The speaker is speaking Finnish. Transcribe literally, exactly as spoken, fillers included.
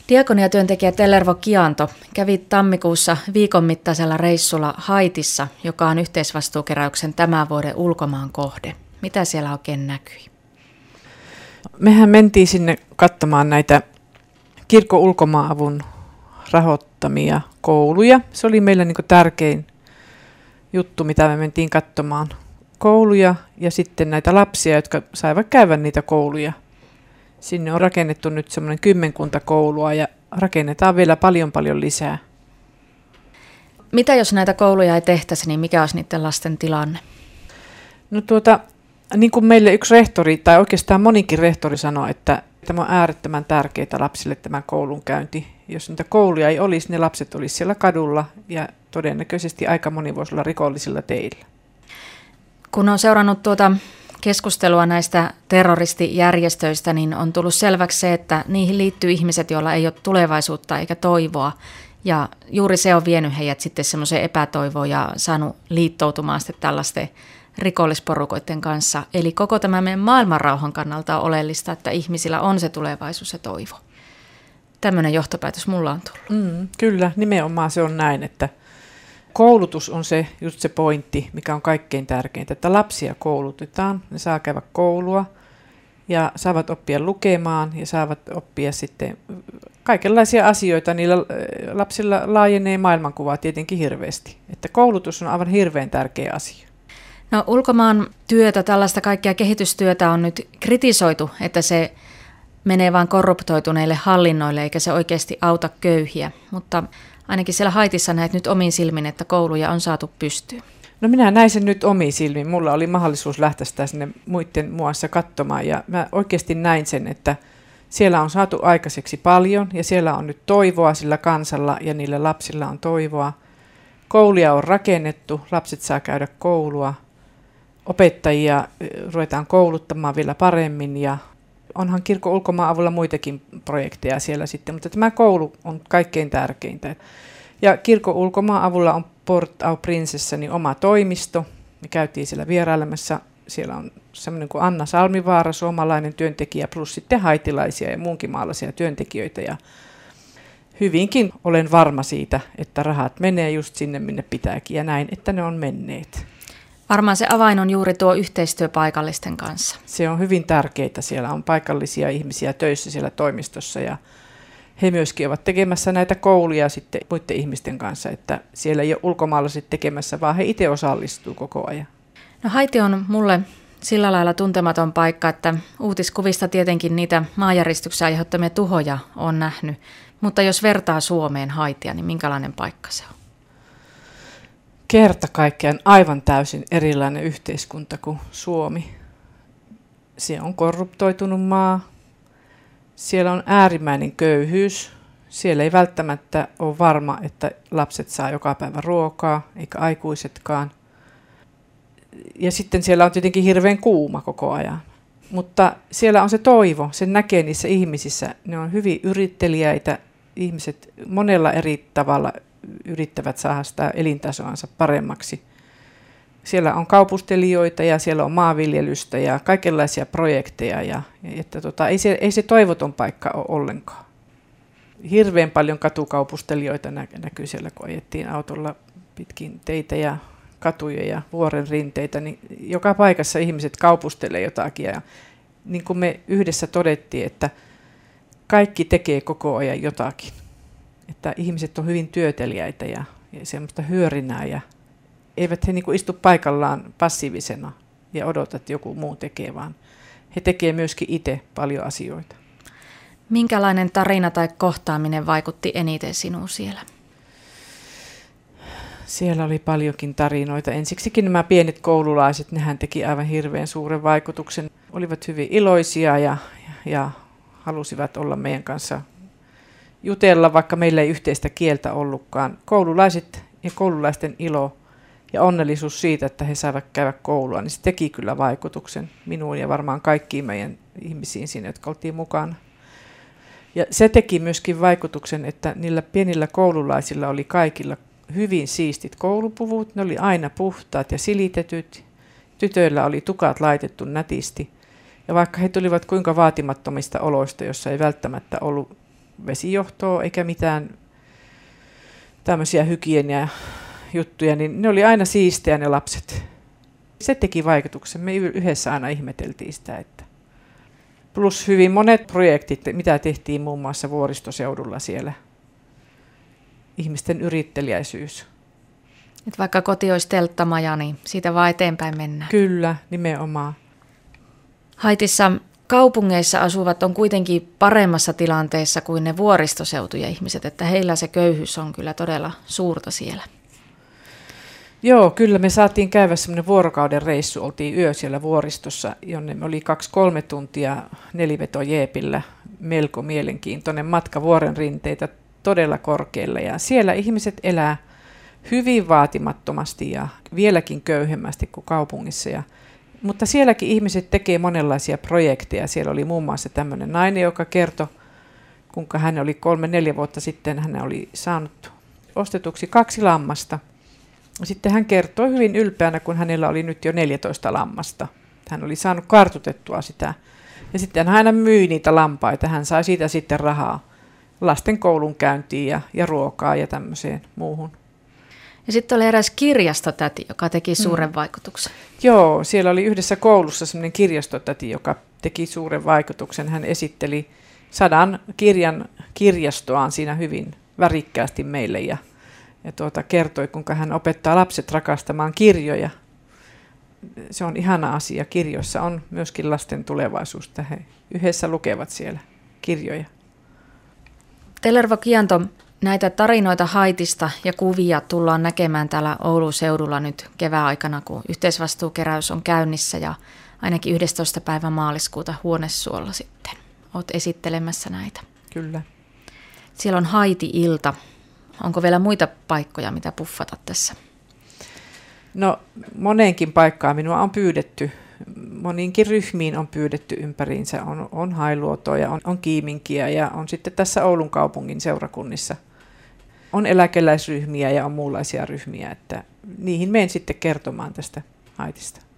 Diakoniatyöntekijä Tellervo Kianto kävi tammikuussa viikon mittaisella reissulla Haitissa, joka on yhteisvastuukeräyksen tämän vuoden ulkomaan kohde. Mitä siellä oikein näkyi? Mehän mentiin sinne katsomaan näitä kirkon ulkomaanavun rahoittamia kouluja. Se oli meillä niin kuin tärkein juttu, mitä me mentiin katsomaan. Kouluja ja sitten näitä lapsia, jotka saivat käydä niitä kouluja. Sinne on rakennettu nyt semmoinen kymmenkunta koulua ja rakennetaan vielä paljon paljon lisää. Mitä jos näitä kouluja ei tehtäisi, niin mikä olisi niiden lasten tilanne? No tuota, niin kuin meille yksi rehtori, tai oikeastaan monikin rehtori sanoi, että tämä on äärettömän tärkeää lapsille tämän koulun käynti. Jos niitä kouluja ei olisi, ne lapset olisi siellä kadulla ja todennäköisesti aika moni voisi olla rikollisilla teillä. Kun on seurannut tuota keskustelua näistä terroristijärjestöistä, niin on tullut selväksi se, että niihin liittyy ihmiset, joilla ei ole tulevaisuutta eikä toivoa. Ja juuri se on vienyt heidät sitten semmoiseen epätoivoon ja saanut liittoutumaan sitten tällaisten rikollisporukoiden kanssa. Eli koko tämä meidän maailmanrauhan kannalta on oleellista, että ihmisillä on se tulevaisuus ja toivo. Tämmöinen johtopäätös mulla on tullut. Mm, kyllä, nimenomaan se on näin, että koulutus on se, just se pointti, mikä on kaikkein tärkeintä, että lapsia koulutetaan, ne saa käydä koulua ja saavat oppia lukemaan ja saavat oppia sitten kaikenlaisia asioita. Niillä lapsilla laajenee maailmankuvaa tietenkin hirveästi, että koulutus on aivan hirveän tärkeä asia. No ulkomaan työtä, tällaista kaikkea kehitystyötä on nyt kritisoitu, että se menee vain korruptoituneille hallinnoille eikä se oikeasti auta köyhiä, mutta ainakin siellä Haitissa näet nyt omin silmin, että kouluja on saatu pystyyn. No minä näin sen nyt omiin silmin. Mulla oli mahdollisuus lähteä sitä sinne muiden muassa katsomaan ja mä oikeasti näin sen, että siellä on saatu aikaiseksi paljon ja siellä on nyt toivoa sillä kansalla ja niillä lapsilla on toivoa. Kouluja on rakennettu, lapset saa käydä koulua, opettajia ruvetaan kouluttamaan vielä paremmin ja onhan kirkon ulkomaan avulla muitakin projekteja siellä sitten, mutta tämä koulu on kaikkein tärkeintä. Ja kirkon ulkomaan avulla on Port au Princessa niin oma toimisto. Me käytiin siellä vierailemassa. Siellä on semmoinen kuin Anna Salmivaara, suomalainen työntekijä, plus sitten haitilaisia ja muunkin maalaisia työntekijöitä. Ja hyvinkin olen varma siitä, että rahat menee just sinne, minne pitääkin ja näin, että ne on menneet. Varmaan se avain on juuri tuo yhteistyö paikallisten kanssa. Se on hyvin tärkeää. Siellä on paikallisia ihmisiä töissä siellä toimistossa ja he myöskin ovat tekemässä näitä kouluja sitten muiden ihmisten kanssa, että siellä ei ole ulkomaalaiset tekemässä, vaan he itse osallistuu koko ajan. No Haiti on mulle sillä lailla tuntematon paikka, että uutiskuvista tietenkin niitä maanjäristyksen aiheuttamia tuhoja on nähnyt, mutta jos vertaa Suomeen Haitia, niin minkälainen paikka se on? Kerta kaikkiaan aivan täysin erilainen yhteiskunta kuin Suomi. Se on korruptoitunut maa. Siellä on äärimmäinen köyhyys. Siellä ei välttämättä ole varma, että lapset saa joka päivä ruokaa, eikä aikuisetkaan. Ja sitten siellä on tietenkin hirveän kuuma koko ajan. Mutta siellä on se toivo, sen näkee niissä ihmisissä. Ne on hyvin yritteliäitä. Ihmiset monella eri tavalla yrittävät saada sitä elintasoansa paremmaksi. Siellä on kaupustelijoita ja siellä on maanviljelystä ja kaikenlaisia projekteja. Ja, että tota, ei, se, ei se toivoton paikka ole ollenkaan. Hirveän paljon katukaupustelijoita nä, näkyy siellä, kun ajettiin autolla pitkin teitä ja katuja ja vuoren rinteitä. Niin joka paikassa ihmiset kaupustelee jotakin. Ja niin kuin me yhdessä todettiin, että kaikki tekee koko ajan jotakin. Että ihmiset on hyvin työteliäitä ja, ja semmoista hyörinää ja eivät he niin kuin istu paikallaan passiivisena ja odota, että joku muu tekee, vaan he tekee myöskin itse paljon asioita. Minkälainen tarina tai kohtaaminen vaikutti eniten sinuun siellä? Siellä oli paljonkin tarinoita. Ensiksikin nämä pienet koululaiset, nehän teki aivan hirveän suuren vaikutuksen. Olivat hyvin iloisia ja, ja, ja halusivat olla meidän kanssa jutella, vaikka meillä ei yhteistä kieltä ollutkaan. Koululaiset ja koululaisten ilo ja onnellisuus siitä, että he saivat käydä koulua, niin se teki kyllä vaikutuksen minuun ja varmaan kaikkiin meidän ihmisiin siinä, jotka oltiin mukana. Ja se teki myöskin vaikutuksen, että niillä pienillä koululaisilla oli kaikilla hyvin siistit koulupuvut. Ne oli aina puhtaat ja silitetyt. Tytöillä oli tukat laitettu nätisti. Ja vaikka he tulivat kuinka vaatimattomista oloista, jossa ei välttämättä ollut vesijohtoa eikä mitään tämmöisiä hygienia-juttuja, niin ne oli aina siistejä ne lapset. Se teki vaikutuksen. Me yhdessä aina ihmeteltiin sitä. Että. Plus hyvin monet projektit, mitä tehtiin muun muassa vuoristoseudulla siellä. Ihmisten yritteliäisyys. Et vaikka koti olisi telttamaja, niin siitä vaan eteenpäin mennään. Kyllä, nimenomaan. Haitissa kaupungeissa asuvat on kuitenkin paremmassa tilanteessa kuin ne vuoristoseutuja ihmiset, että heillä se köyhyys on kyllä todella suurta siellä. Joo, kyllä me saatiin käydä semmoinen vuorokauden reissu, oltiin yö siellä vuoristossa, jonne me oli kaksi kolme tuntia nelivetojeepillä, melko mielenkiintoinen matka vuoren rinteitä todella korkealle ja siellä ihmiset elää hyvin vaatimattomasti ja vieläkin köyhemmästi kuin kaupungissa. Ja, mutta sielläkin ihmiset tekee monenlaisia projekteja. Siellä oli muun muassa tämmöinen nainen, joka kertoi, kuinka hän oli kolme, neljä vuotta sitten, hän oli saanut ostetuksi kaksi lammasta. Sitten hän kertoi hyvin ylpeänä, kun hänellä oli nyt jo neljätoista lammasta. Hän oli saanut kartutettua sitä. Ja sitten hän aina myi niitä lampaita. Hän sai siitä sitten rahaa lasten koulun käyntiin ja, ja ruokaa ja tämmöiseen muuhun. Ja sitten oli eräs kirjastotäti, joka teki suuren mm. vaikutuksen. Joo, siellä oli yhdessä koulussa semmoinen kirjastotäti, joka teki suuren vaikutuksen. Hän esitteli sadan kirjan kirjastoaan siinä hyvin värikkäästi meille ja, ja tuota, kertoi, kuinka hän opettaa lapset rakastamaan kirjoja. Se on ihana asia. Kirjoissa on myöskin lasten tulevaisuus, että he yhdessä lukevat siellä kirjoja. Tellervo Kianto, näitä tarinoita Haitista ja kuvia tullaan näkemään täällä Oulun seudulla nyt kevääaikana, kun yhteisvastuukeräys on käynnissä ja ainakin yhdestoista päivä maaliskuuta Huonesuolla sitten olet esittelemässä näitä. Kyllä. Siellä on Haiti-ilta. Onko vielä muita paikkoja, mitä puffata tässä? No moneenkin paikkaan minua on pyydetty. Moniinkin ryhmiin on pyydetty ympäriinsä. On, on hailuotoja, on, on kiiminkiä ja on sitten tässä Oulun kaupungin seurakunnissa. On eläkeläisryhmiä ja on muunlaisia ryhmiä, että niihin menen sitten kertomaan tästä Haitista.